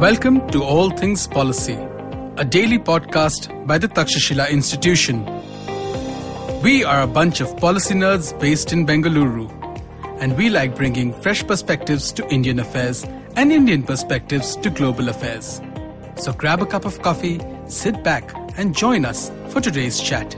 Welcome to All Things Policy, a daily podcast by the Takshashila Institution. We are a bunch of policy nerds based in Bengaluru, and we like bringing fresh perspectives to Indian affairs and Indian perspectives to global affairs. So grab a cup of coffee, sit back, and join us for today's chat.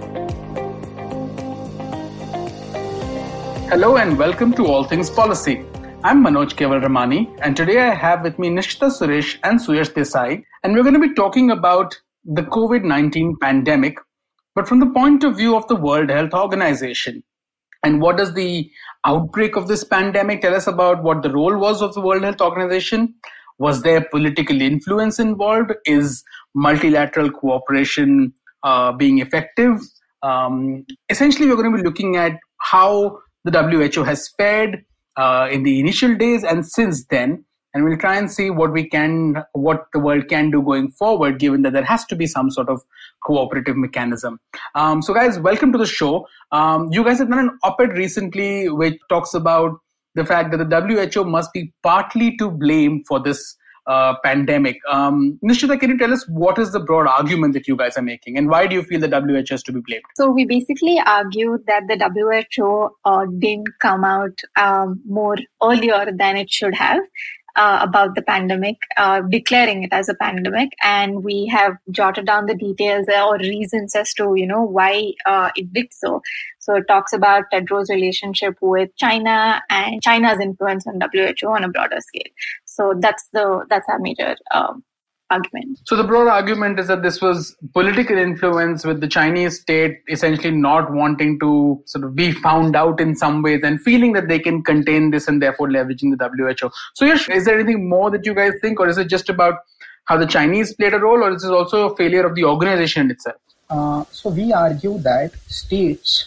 Hello and welcome to All Things Policy. I'm Manoj Kevalramani, and today I have with me Nishita Suresh and Suyash Desai, and we're going to be talking about the COVID-19 pandemic, but from the point of view of the World Health Organization. And what does the outbreak of this pandemic tell us about what the role was of the World Health Organization? Was there political influence involved? Is multilateral cooperation being effective? Essentially, we're going to be looking at how the WHO has fared in the initial days and since then, and we'll try and see what the world can do going forward, given that there has to be some sort of cooperative mechanism. So guys, welcome to the show. You guys have done an op-ed recently which talks about the fact that the WHO must be partly to blame for this pandemic. Nishita, can you tell us what is the broad argument that you guys are making, and why do you feel the WHO is to be blamed? So we basically argued that the WHO didn't come out more earlier than it should have about the pandemic, declaring it as a pandemic, and we have jotted down the details or reasons as to why it did so. So it talks about Tedros' relationship with China and China's influence on WHO on a broader scale. So that's our major argument. So the broad argument is that this was political influence, with the Chinese state essentially not wanting to sort of be found out in some ways and feeling that they can contain this and therefore leveraging the WHO. So Yash, is there anything more that you guys think, or is it just about how the Chinese played a role, or is this also a failure of the organization itself? So we argue that states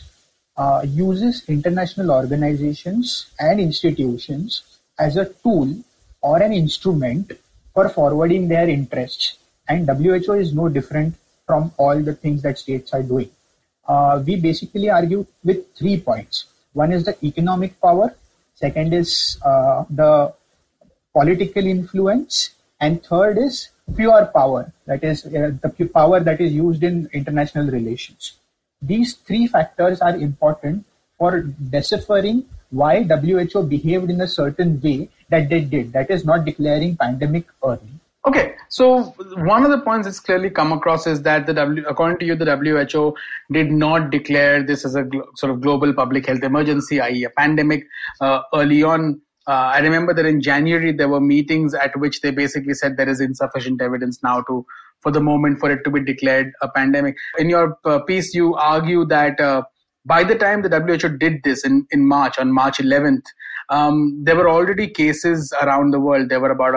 uses international organizations and institutions as a tool or an instrument for forwarding their interests, and WHO is no different from all the things that states are doing. We basically argue with 3 points. One is the economic power, second is the political influence, and third is pure power, that is the power that is used in international relations. These 3 factors are important for deciphering why WHO behaved in a certain way that they did, that is not declaring pandemic early. Okay, so one of the points that's clearly come across is that according to you, the WHO did not declare this as a sort of global public health emergency, i.e. a pandemic, early on. I remember that in January there were meetings at which they basically said there is insufficient evidence now for the moment for it to be declared a pandemic. In your piece, you argue that by the time the WHO did this in March, on March 11th, there were already cases around the world. There were about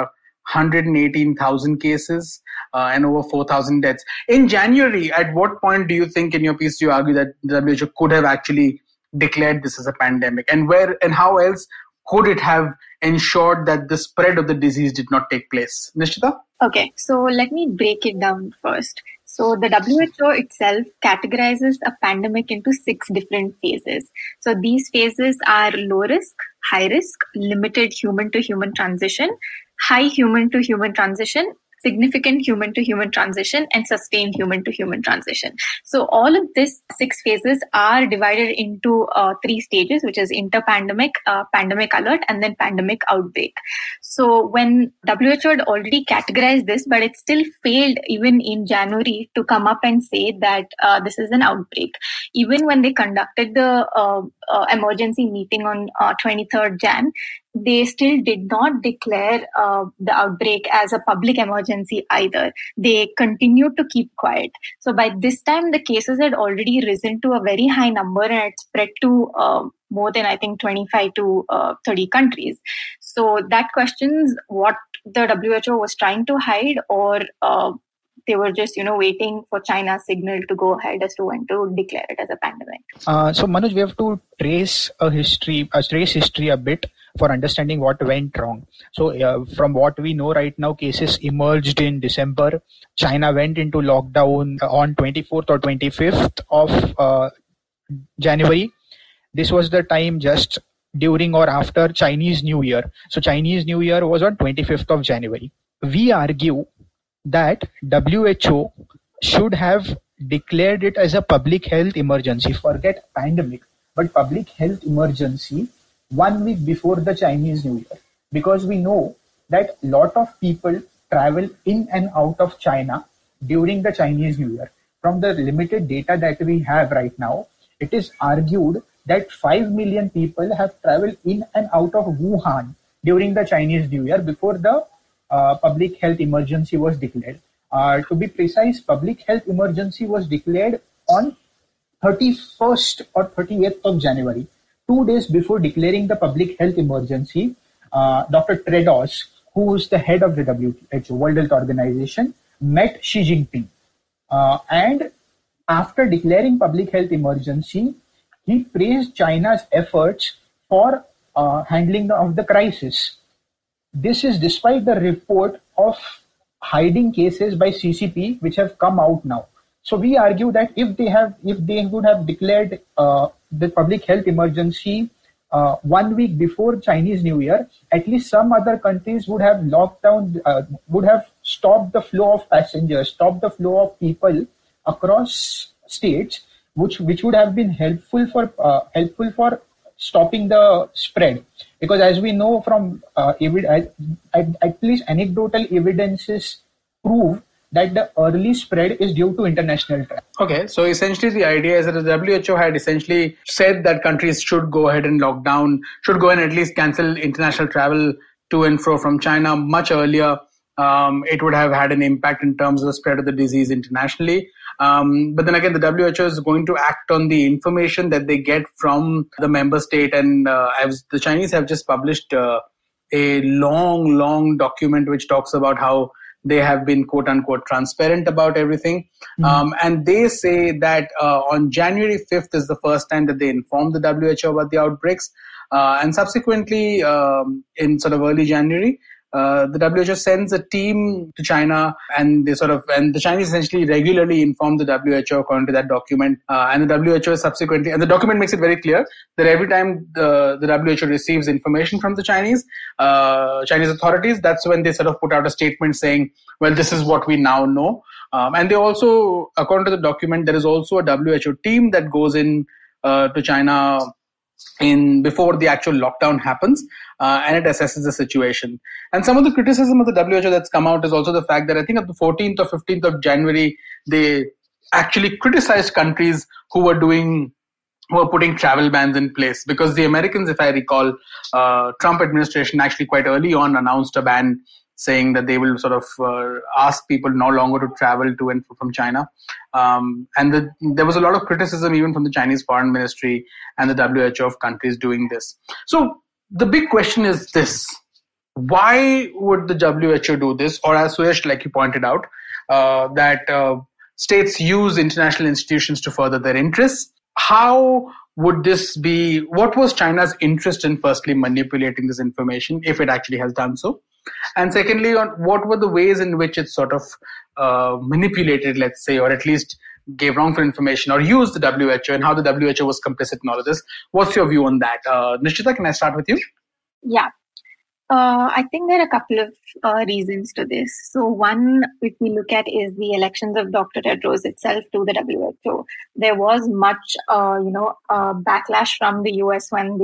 118,000 cases and over 4,000 deaths. In January, at what point do you think in your piece you argue that the WHO could have actually declared this as a pandemic? And where and how else could it have ensured that the spread of the disease did not take place? Nishita? Okay, so let me break it down first. So the WHO itself categorizes a pandemic into 6 different phases. So these phases are low risk, high risk, limited human-to-human transition, high human-to-human transition, significant human-to-human transition, and sustained human-to-human transition. So all of these 6 phases are divided into 3 stages, which is interpandemic, pandemic alert, and then pandemic outbreak. So when WHO had already categorized this, but it still failed even in January to come up and say that this is an outbreak. Even when they conducted the emergency meeting on 23rd Jan, they still did not declare the outbreak as a public emergency either. They continued to keep quiet. So by this time, the cases had already risen to a very high number and had spread to more than, I think, 25 to 30 countries. So that questions what the WHO was trying to hide, or they were just, waiting for China's signal to go ahead as to when to declare it as a pandemic. So Manoj, we have to trace history a bit for understanding what went wrong. So from what we know right now, cases emerged in December. China went into lockdown on 24th or 25th of January. This was the time just during or after Chinese New Year. So Chinese New Year was on 25th of January. we argue that WHO should have declared it as a public health emergency. Forget pandemic, but public health emergency 1 week before the Chinese New Year, because we know that lot of people travel in and out of China during the Chinese New Year. From the limited data that we have right now, it is argued that 5 million people have traveled in and out of Wuhan during the Chinese New Year before the public health emergency was declared. To be precise, public health emergency was declared on 31st or 38th of January. 2 days before declaring the public health emergency, Dr. Tedros, who is the head of the WHO, World Health Organization, met Xi Jinping. And after declaring public health emergency, he praised China's efforts for handling of the crisis. This is despite the report of hiding cases by CCP, which have come out now. So we argue that if they would have declared the public health emergency 1 week before Chinese New Year, at least some other countries would have locked down, would have stopped the flow of passengers, stopped the flow of people across states, which would have been helpful for stopping the spread. Because as we know from at least anecdotal evidences prove that the early spread is due to international travel. Okay, so essentially the idea is that the WHO had essentially said that countries should go ahead and lock down, should go and at least cancel international travel to and fro from China much earlier. It would have had an impact in terms of the spread of the disease internationally. But then again, the WHO is going to act on the information that they get from the member state. And as the Chinese have just published a long document which talks about how they have been quote unquote transparent about everything. And they say that on January 5th is the first time that they informed the WHO about the outbreaks. And subsequently, in sort of early January, the WHO sends a team to China, and the Chinese essentially regularly inform the WHO according to that document. And the WHO subsequently, and the document makes it very clear that every time the WHO receives information from the Chinese authorities, that's when they sort of put out a statement saying, well, this is what we now know. And they also, according to the document, there is also a WHO team that goes in to China before the actual lockdown happens, and it assesses the situation. And some of the criticism of the WHO that's come out is also the fact that I think on the 14th or 15th of January, they actually criticized countries who were putting travel bans in place, because the Americans, if I recall, Trump administration actually quite early on announced a ban, saying that they will sort of ask people no longer to travel to and from China. There was a lot of criticism even from the Chinese Foreign Ministry and the WHO of countries doing this. So the big question is this: why would the WHO do this? Or as Suyash, like you pointed out, that states use international institutions to further their interests. How would this be? What was China's interest in firstly manipulating this information, if it actually has done so? And secondly, on what were the ways in which it sort of manipulated, let's say, or at least gave wrongful information or used the WHO, and how the WHO was complicit in all of this? What's your view on that? Nishita, can I start with you? Yeah. I think there are a couple of reasons to this. So one, if we look at, is the elections of Dr. Tedros itself to the WHO. There was much, backlash from the US when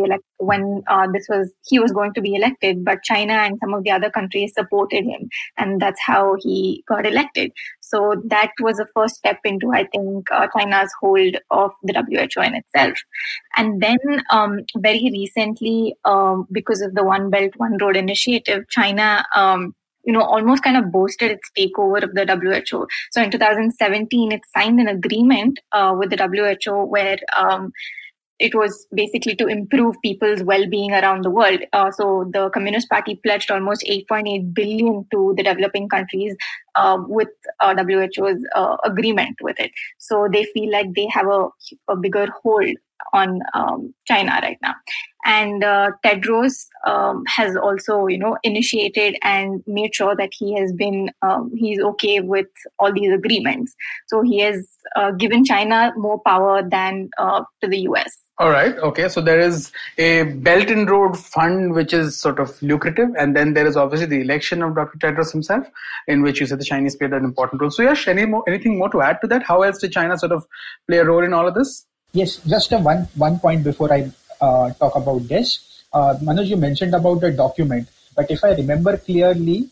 he was going to be elected, but China and some of the other countries supported him, and that's how he got elected. So that was a first step into, I think, China's hold of the WHO in itself. And then very recently, because of the One Belt, One Road initiative, China, almost kind of boasted its takeover of the WHO. So in 2017, it signed an agreement with the WHO where it was basically to improve people's well-being around the world. So the Communist Party pledged almost 8.8 billion to the developing countries with WHO's agreement with it. So they feel like they have a bigger hold on China right now. And Tedros has also, initiated and made sure that he's okay with all these agreements. So he has given China more power than to the US. All right. Okay. So there is a Belt and Road Fund, which is sort of lucrative. And then there is obviously the election of Dr. Tedros himself, in which you said the Chinese played an important role. So, Yash, anything more to add to that? How else did China sort of play a role in all of this? Yes, just one point before I talk about this. Manoj, you mentioned about the document, but if I remember clearly,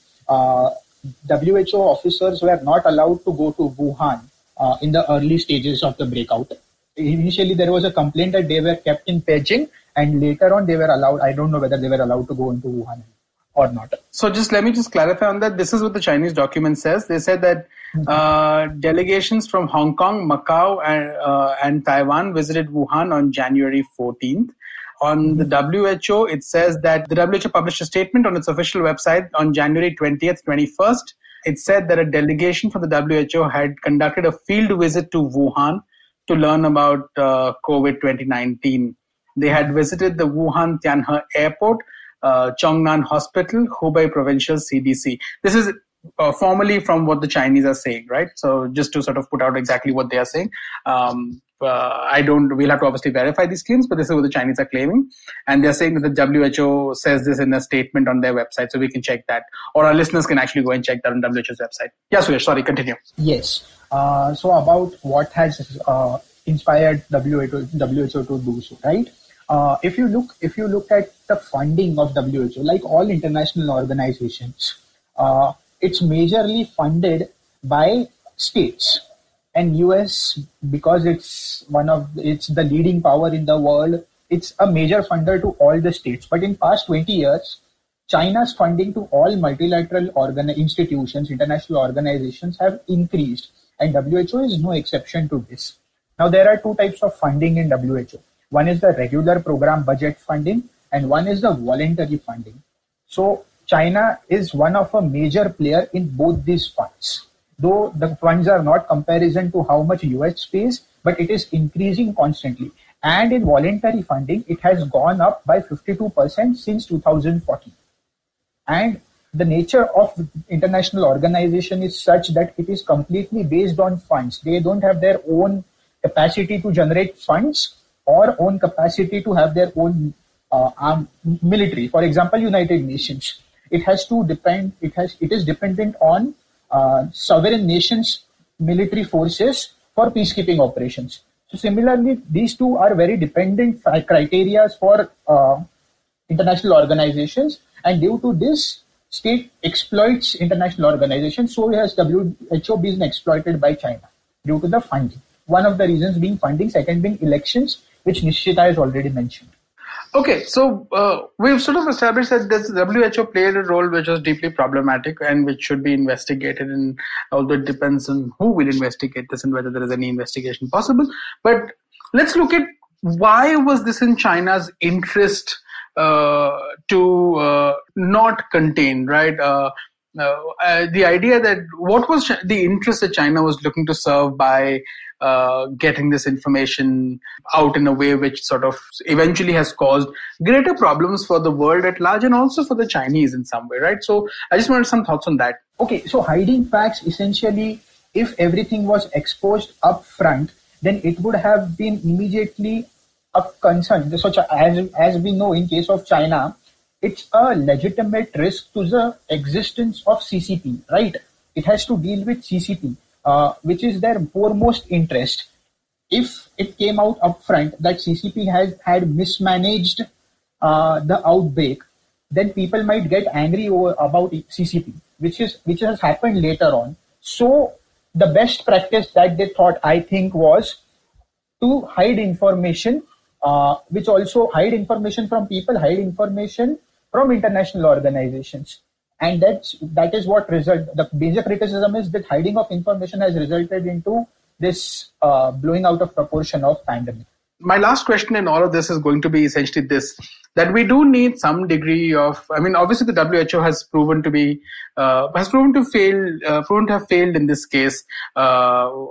WHO officers were not allowed to go to Wuhan in the early stages of the breakout. Initially, there was a complaint that they were kept in Beijing, and later on they were allowed. I don't know whether they were allowed to go into Wuhan or not. So let me just clarify on that. This is what the Chinese document says. They said that delegations from Hong Kong, Macau, and Taiwan visited Wuhan on January 14th. On the WHO, it says that the WHO published a statement on its official website on January 20th, 21st. It said that a delegation from the WHO had conducted a field visit to Wuhan to learn about COVID 2019. They had visited the Wuhan Tianhe Airport, Chongnan Hospital, Hubei Provincial CDC. This is formally from what the Chinese are saying, right? So just to sort of put out exactly what they are saying. We'll have to obviously verify these claims, but this is what the Chinese are claiming. And they're saying that the WHO says this in a statement on their website, so we can check that. Or our listeners can actually go and check that on WHO's website. Yeah, Suresh, sorry, continue. Yes. So about what has inspired WHO to do so, right? If you look at the funding of WHO, like all international organizations, it's majorly funded by states. And US, because it's the leading power in the world, it's a major funder to all the states. But in past 20 years, China's funding to all multilateral institutions, international organizations have increased, and WHO is no exception to this. Now, there are two types of funding in WHO. One is the regular program budget funding, and one is the voluntary funding. So China is one of a major player in both these funds. Though the funds are not comparison to how much US pays, but it is increasing constantly. And in voluntary funding, it has gone up by 52% since 2014. And the nature of international organization is such that it is completely based on funds. They don't have their own capacity to generate funds or own capacity to have their own military. For example, United Nations. It is dependent on sovereign nations' military forces for peacekeeping operations. So similarly, these two are very dependent criteria for international organizations, and due to this, state exploits international organizations. So has WHO been exploited by China due to the funding. One of the reasons being funding, second being elections, which Nishita has already mentioned. Okay, so we've sort of established that this WHO played a role which was deeply problematic and which should be investigated, and although it depends on who will investigate this and whether there is any investigation possible. But let's look at why was this in China's interest to not contain, right? The idea that what was the interest that China was looking to serve by getting this information out in a way which sort of eventually has caused greater problems for the world at large and also for the Chinese in some way, right? So I just wanted some thoughts on that. Okay, so hiding facts, essentially, if everything was exposed up front, then it would have been immediately a concern. So as we know, in case of China, it's a legitimate risk to the existence of CCP, right? It has to deal with CCP. Which is their foremost interest. If it came out upfront that CCP had mismanaged the outbreak, then people might get angry about CCP, which has happened later on. So the best practice that they thought, I think, was to hide information, which also hide information from people, hide information from international organizations. And that is what the major criticism is that hiding of information has resulted into this blowing out of proportion of pandemic. My last question in all of this is going to be essentially this, that we do need some degree of, obviously the WHO has proven to have failed in this case.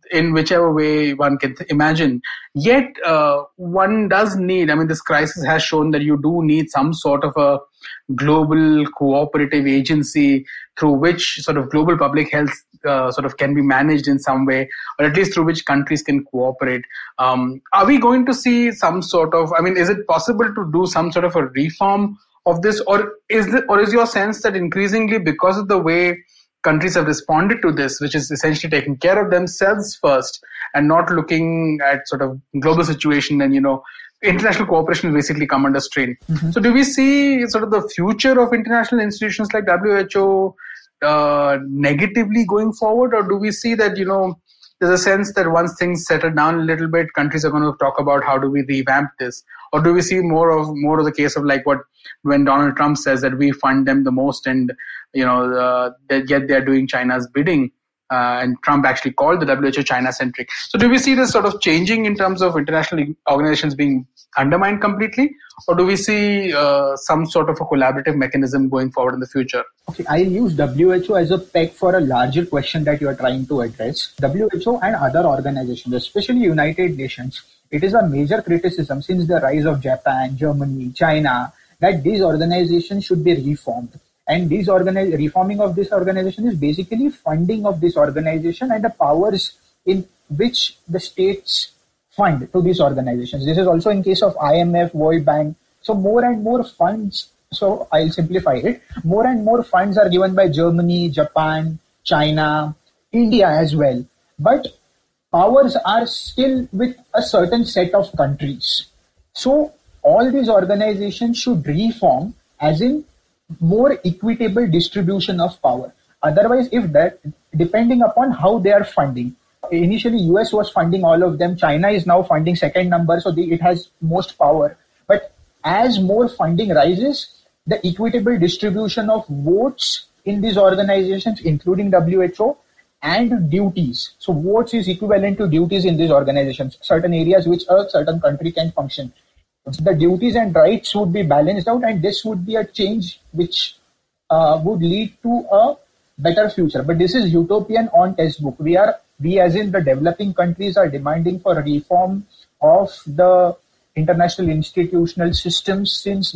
in whichever way one can imagine. Yet, one does need, this crisis has shown that you do need some sort of a global cooperative agency through which sort of global public health sort of can be managed in some way, or at least through which countries can cooperate. Are we going to see some sort of, is it possible to do some sort of a reform of this, or is your sense that increasingly, because of the way countries have responded to this, which is essentially taking care of themselves first and not looking at sort of global situation, and international cooperation will basically come under strain. Mm-hmm. So do we see sort of the future of international institutions like WHO negatively going forward, or do we see that there's a sense that once things settle down a little bit, countries are going to talk about how do we revamp this? Or do we see more of the case of like when Donald Trump says that we fund them the most, and yet they're doing China's bidding, and Trump actually called the WHO China-centric. So do we see this sort of changing in terms of international organizations being undermined completely, or do we see some sort of a collaborative mechanism going forward in the future? Okay, I'll use WHO as a peg for a larger question that you are trying to address. WHO and other organizations, especially United Nations, it is a major criticism since the rise of Japan, Germany, China, that these organizations should be reformed. And reforming of this organization is basically funding of this organization and the powers in which the states fund to these organizations. This is also in case of IMF, World Bank. So more and more funds, so I'll simplify it, more and more funds are given by Germany, Japan, China, India as well. But powers are still with a certain set of countries. So all these organizations should reform as in more equitable distribution of power. Otherwise, if that, depending upon how they are funding, initially US was funding all of them, China is now funding second number, so it has most power. But as more funding rises, the equitable distribution of votes in these organizations, including WHO, and duties. So votes is equivalent to duties in these organizations, certain areas which a certain country can function. The duties and rights would be balanced out, and this would be a change which would lead to a better future. But this is utopian on textbook. We as in the developing countries are demanding for reform of the international institutional systems since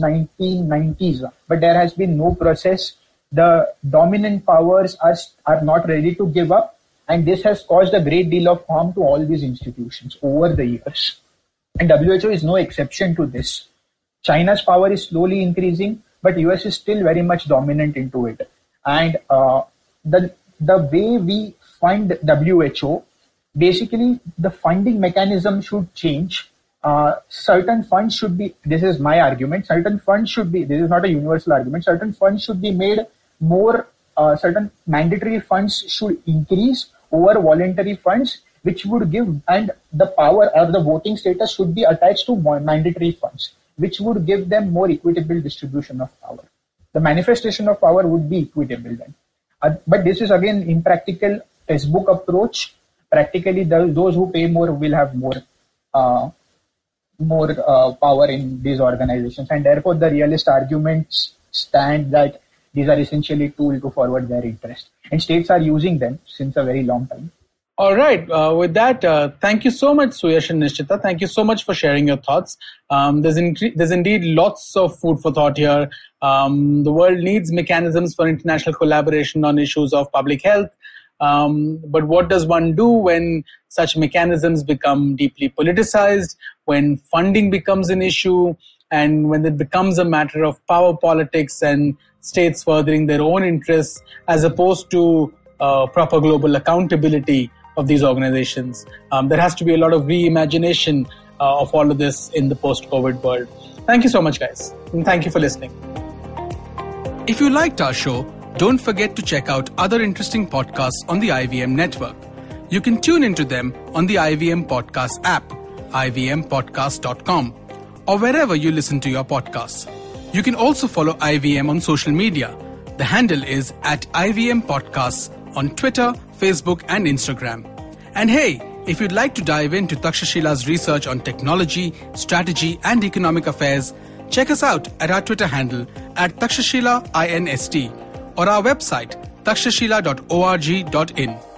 1990s. But there has been no process. The dominant powers are not ready to give up, and this has caused a great deal of harm to all these institutions over the years. And WHO is no exception to this. China's power is slowly increasing, but US is still very much dominant into it. And the way we fund WHO, basically the funding mechanism should change. Certain funds should be, this is my argument, certain funds should be, this is not a universal argument, certain funds should be made more, certain mandatory funds should increase over voluntary funds, which would give, and the power or the voting status should be attached to mandatory funds, which would give them more equitable distribution of power. The manifestation of power would be equitable then. But this is again impractical textbook approach. Practically, those who pay more will have more power in these organizations, and therefore the realist arguments stand that these are essentially tools to forward their interest, and states are using them since a very long time. All right. With that, thank you so much, Suyash and Nishchita. Thank you so much for sharing your thoughts. There's indeed lots of food for thought here. The world needs mechanisms for international collaboration on issues of public health. But what does one do when such mechanisms become deeply politicized, when funding becomes an issue, and when it becomes a matter of power politics and states furthering their own interests as opposed to proper global accountability of these organizations? There has to be a lot of reimagination of all of this in the post-COVID world. Thank you so much, guys. And thank you for listening. If you liked our show, don't forget to check out other interesting podcasts on the IVM network. You can tune into them on the IVM Podcast app, ivmpodcast.com, or wherever you listen to your podcasts. You can also follow IVM on social media. The handle is @IVM Podcasts on Twitter, Facebook, and Instagram. And hey, if you'd like to dive into Takshashila's research on technology, strategy, and economic affairs, check us out at our Twitter handle @TakshashilaINST or our website takshashila.org.in.